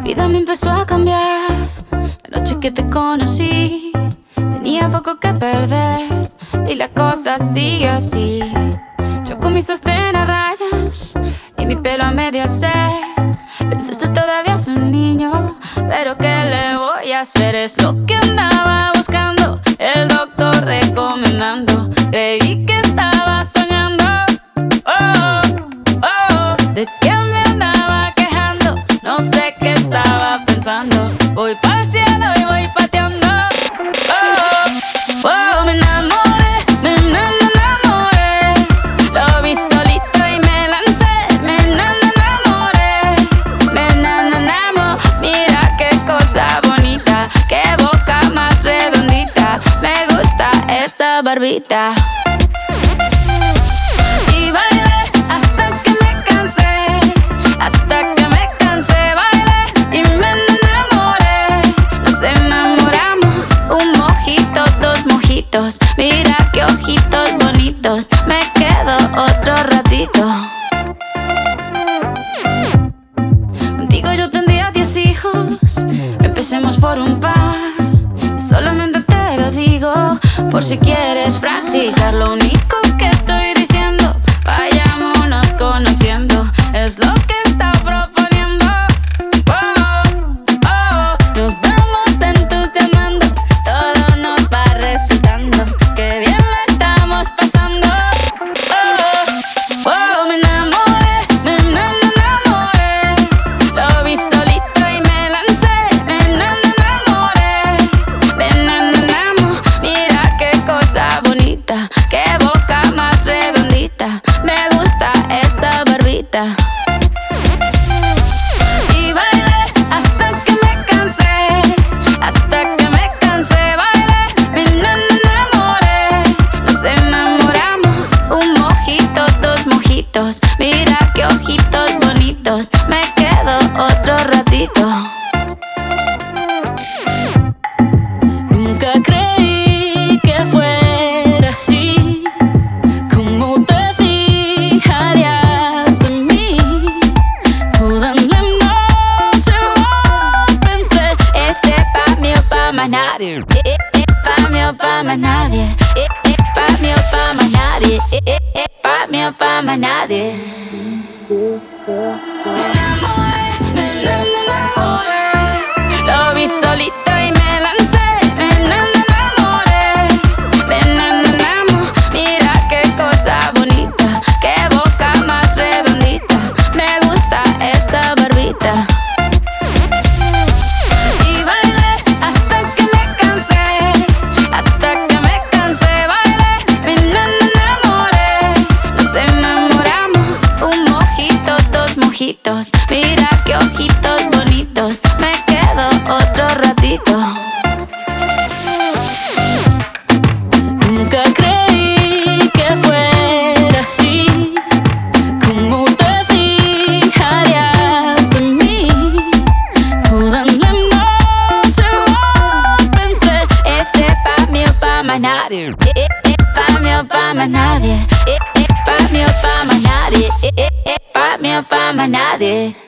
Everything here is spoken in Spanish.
vida me empezó a cambiar. La noche que te conocí, tenía poco que perder y la cosa sigue así. Yo con mi sostén a rayas y mi pelo a medio hacer. Pensaste todavía es un niño, pero ¿qué le voy a hacer? Es lo que andaba buscando, el doctor recomendando. Creí que estaba soñando, oh, oh. ¿De qué me andaba quejando? No sé qué estaba pensando. Voy pa'l cielo y voy pateando, oh, oh. Me enamoré, me enamoré. Lo vi solito y me lancé. Me enamoré, me enamoré. Mira qué cosa bonita, qué boca más redondita. Me gusta esa barbita. Y bailé hasta que me cansé, hasta que me cansé. Bailé y me enamoré. Nos enamoramos, un mojito, dos mojitos. Mira qué ojitos bonitos. Me quedo otro ratito. Contigo yo tendría 10 hijos. Empecemos por un par. Solamente te lo digo por si quieres practicar. Lo único que estoy diciendo, vayámonos conociendo. Es lo que está proponiendo, oh, oh. Nos vamos entusiasmando, todo nos va resultando. Qué bien lo estamos pasando, oh, oh. Me enamoré, me enamoré. Lo vi solito y me lancé. Me enamoré, me enamoré. Mira qué cosa bonita, qué boca más redondita. Me gusta esa barbita. Y bailé hasta que me cansé, hasta que me cansé. Bailé, me enamoré. Nos enamoramos, un mojito, dos mojitos. Mira qué ojitos bonitos. Me quedo otro ratito. Nunca creí que fuera así, como te fijarías en mí. Toda la noche lo pensé. Este pa' mí o pa' más nadie. Pa' mí o pa' más nadie. Pa' mí o pa' más nadie. Pa' mí o pa' más nadie. Me enamoré, me enamoré. Lo vi solito y me lancé. Me enamoré, me enamoré. Mira qué cosa bonita, qué boca más redondita. Me gusta esa barbita. Y bailé hasta que me cansé, hasta que me cansé. Bailé, me enamoré. Nos enamoramos, un mojito, dos mojitos. Mira qué ojitos bonitos. Me quedo otro ratito. Nunca creí que fuera así, como te fijarías en mí. Toda la noche lo pensé. Este pa' mí o pa' más nadie. Pa' mí o pa' más nadie. Pa' mí o pa' más nadie. Pa' mí o pa' más nadie.